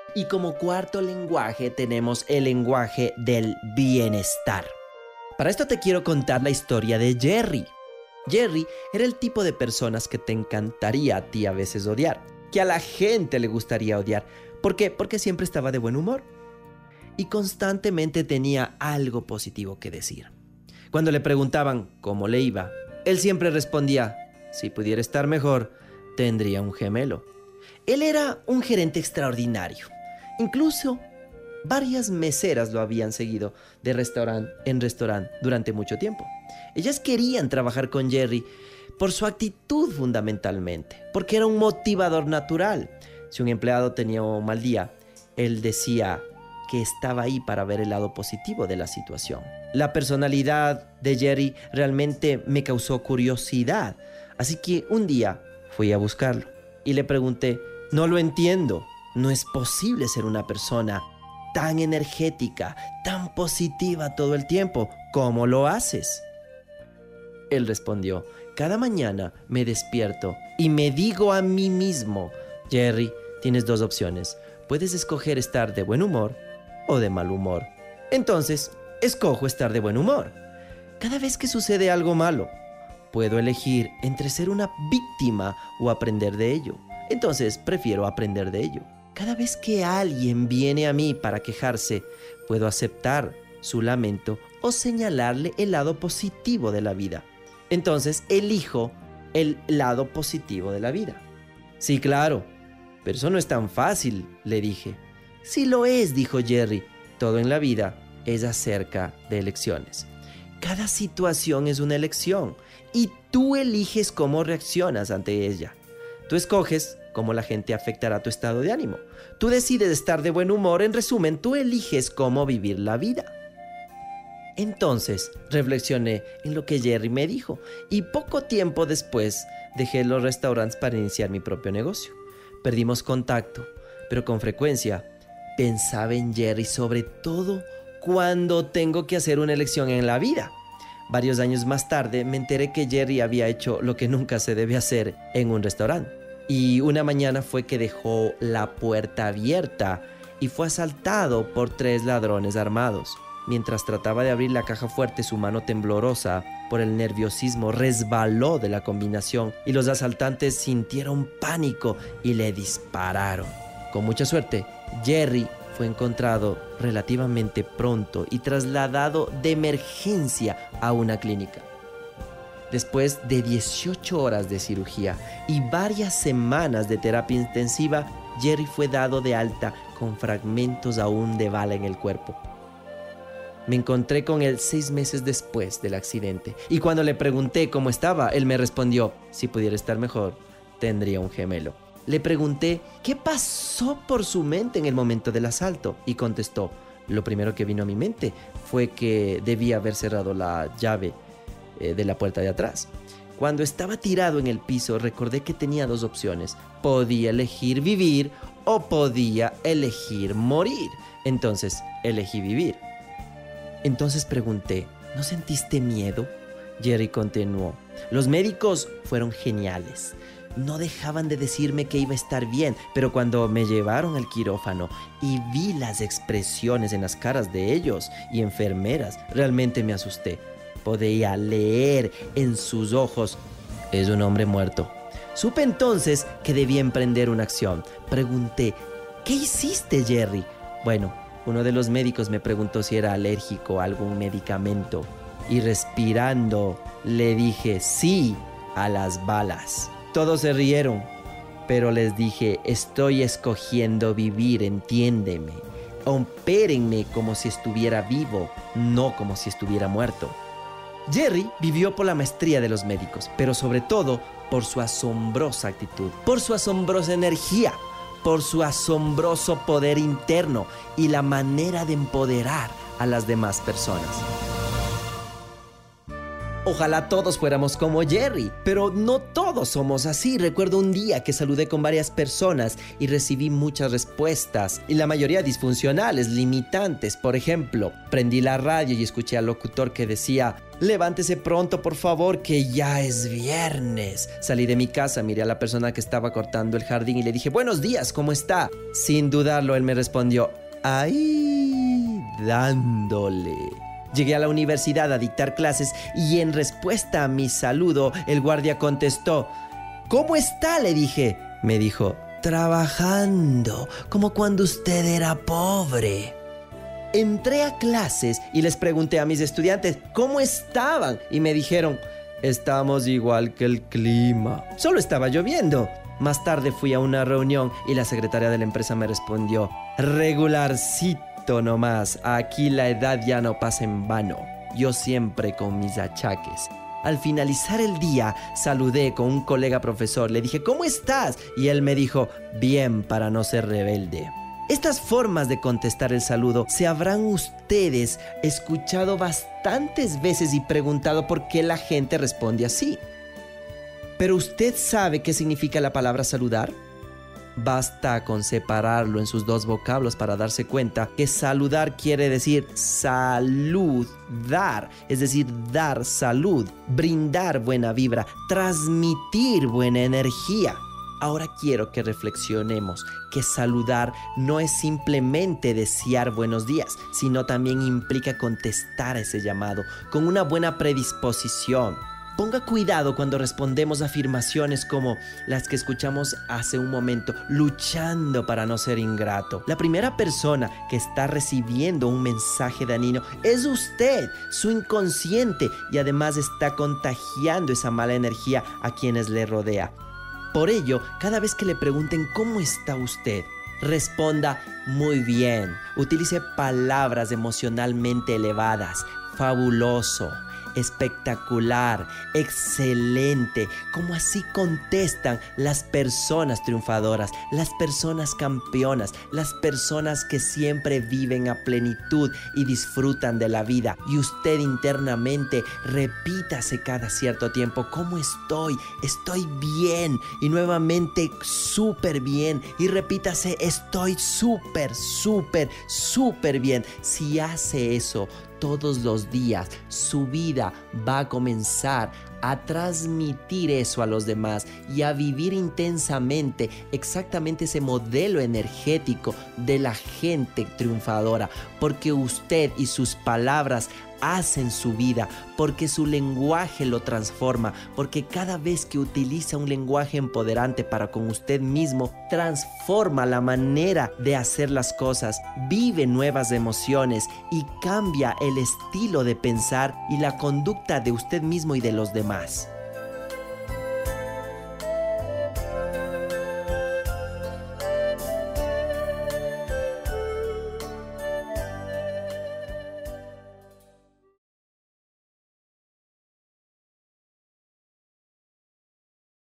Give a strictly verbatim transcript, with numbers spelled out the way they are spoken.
Y como cuarto lenguaje tenemos el lenguaje del bienestar. Para esto te quiero contar la historia de Jerry. Jerry era el tipo de personas que te encantaría a ti a veces odiar, que a la gente le gustaría odiar. ¿Por qué? Porque siempre estaba de buen humor y constantemente tenía algo positivo que decir. Cuando le preguntaban cómo le iba, él siempre respondía: si pudiera estar mejor, tendría un gemelo. Él era un gerente extraordinario. Incluso varias meseras lo habían seguido de restaurante en restaurante durante mucho tiempo. Ellas querían trabajar con Jerry por su actitud fundamentalmente, porque era un motivador natural. Si un empleado tenía un mal día, él decía que estaba ahí para ver el lado positivo de la situación. La personalidad de Jerry realmente me causó curiosidad, así que un día fui a buscarlo y le pregunté: no lo entiendo, no es posible ser una persona tan energética, tan positiva todo el tiempo. ¿Cómo lo haces? Él respondió: cada mañana me despierto y me digo a mí mismo: Jerry, tienes dos opciones. Puedes escoger estar de buen humor o de mal humor. Entonces, escojo estar de buen humor. Cada vez que sucede algo malo, puedo elegir entre ser una víctima o aprender de ello. Entonces, prefiero aprender de ello. Cada vez que alguien viene a mí para quejarse, puedo aceptar su lamento o señalarle el lado positivo de la vida. Entonces, elijo el lado positivo de la vida. Sí, claro, pero eso no es tan fácil, le dije. Sí lo es, dijo Jerry. Todo en la vida es acerca de elecciones. Cada situación es una elección y tú eliges cómo reaccionas ante ella. Tú escoges cómo la gente afectará tu estado de ánimo. Tú decides estar de buen humor. En resumen, tú eliges cómo vivir la vida. Entonces, reflexioné en lo que Jerry me dijo y poco tiempo después dejé los restaurantes para iniciar mi propio negocio. Perdimos contacto, pero con frecuencia pensaba en Jerry, sobre todo cuando tengo que hacer una elección en la vida. Varios años más tarde me enteré que Jerry había hecho lo que nunca se debe hacer en un restaurante. Y una mañana fue que dejó la puerta abierta y fue asaltado por tres ladrones armados. Mientras trataba de abrir la caja fuerte, su mano temblorosa por el nerviosismo resbaló de la combinación y los asaltantes sintieron pánico y le dispararon. Con mucha suerte, Jerry fue encontrado relativamente pronto y trasladado de emergencia a una clínica. Después de dieciocho horas de cirugía y varias semanas de terapia intensiva, Jerry fue dado de alta con fragmentos aún de bala en el cuerpo. Me encontré con él seis meses después del accidente y cuando le pregunté cómo estaba, él me respondió: si pudiera estar mejor, tendría un gemelo. Le pregunté qué pasó por su mente en el momento del asalto y contestó: lo primero que vino a mi mente fue que debía haber cerrado la llave eh, de la puerta de atrás. Cuando estaba tirado en el piso, recordé que tenía dos opciones: podía elegir vivir o podía elegir morir. Entonces, elegí vivir. Entonces pregunté: ¿no sentiste miedo? Jerry continuó: los médicos fueron geniales. No dejaban de decirme que iba a estar bien, pero cuando me llevaron al quirófano y vi las expresiones en las caras de ellos y enfermeras, realmente me asusté. Podía leer en sus ojos: es un hombre muerto. Supe entonces que debía emprender una acción. Pregunté: ¿qué hiciste, Jerry? Bueno, uno de los médicos me preguntó si era alérgico a algún medicamento y respirando le dije sí a las balas. Todos se rieron, pero les dije: estoy escogiendo vivir, entiéndeme. Opérenme como si estuviera vivo, no como si estuviera muerto. Jerry vivió por la maestría de los médicos, pero sobre todo por su asombrosa actitud, por su asombrosa energía, por su asombroso poder interno y la manera de empoderar a las demás personas. Ojalá todos fuéramos como Jerry, pero no todos somos así. Recuerdo un día que saludé con varias personas y recibí muchas respuestas, y la mayoría disfuncionales, limitantes. Por ejemplo, prendí la radio y escuché al locutor que decía: levántese pronto, por favor, que ya es viernes. Salí de mi casa, miré a la persona que estaba cortando el jardín y le dije: buenos días, ¿cómo está? Sin dudarlo, él me respondió: ahí, dándole. Llegué a la universidad a dictar clases y en respuesta a mi saludo, el guardia contestó: ¿cómo está?, le dije. Me dijo: trabajando, como cuando usted era pobre. Entré a clases y les pregunté a mis estudiantes cómo estaban y me dijeron: estamos igual que el clima. Solo estaba lloviendo. Más tarde fui a una reunión y la secretaria de la empresa me respondió: regularcito nomás, aquí la edad ya no pasa en vano. Yo siempre con mis achaques. Al finalizar el día, saludé con un colega profesor. Le dije: ¿cómo estás? Y él me dijo: bien, para no ser rebelde. Estas formas de contestar el saludo se habrán ustedes escuchado bastantes veces y preguntado por qué la gente responde así. ¿Pero usted sabe qué significa la palabra saludar? Basta con separarlo en sus dos vocablos para darse cuenta que saludar quiere decir salud, dar, es decir, dar salud, brindar buena vibra, transmitir buena energía. Ahora quiero que reflexionemos que saludar no es simplemente desear buenos días, sino también implica contestar a ese llamado con una buena predisposición. Ponga cuidado cuando respondemos afirmaciones como las que escuchamos hace un momento, luchando para no ser ingrato. La primera persona que está recibiendo un mensaje dañino es usted, su inconsciente, y además está contagiando esa mala energía a quienes le rodea. Por ello, cada vez que le pregunten ¿cómo está usted?, responda: muy bien. Utilice palabras emocionalmente elevadas: fabuloso, espectacular, excelente. Como así contestan las personas triunfadoras, las personas campeonas, las personas que siempre viven a plenitud y disfrutan de la vida. Y usted internamente repítase cada cierto tiempo: ¿cómo estoy? Estoy bien. Y nuevamente: súper bien. Y repítase: estoy súper, súper, súper bien. Si hace eso todos los días, su vida va a comenzar a transmitir eso a los demás y a vivir intensamente exactamente ese modelo energético de la gente triunfadora, porque usted y sus palabras hacen su vida, porque su lenguaje lo transforma, porque cada vez que utiliza un lenguaje empoderante para con usted mismo, transforma la manera de hacer las cosas, vive nuevas emociones y cambia el estilo de pensar y la conducta de usted mismo y de los demás.